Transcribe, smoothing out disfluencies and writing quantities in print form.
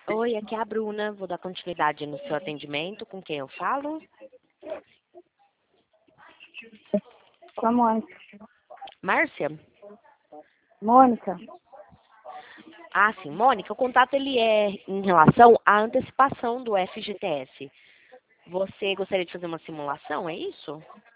Oi, aqui é a Bruna. Vou dar continuidade no seu atendimento. Com quem eu falo? Com a Mônica. Márcia? Mônica? Ah, sim. Mônica, o contato ele é em relação à antecipação do FGTS. Você gostaria de fazer uma simulação, é isso?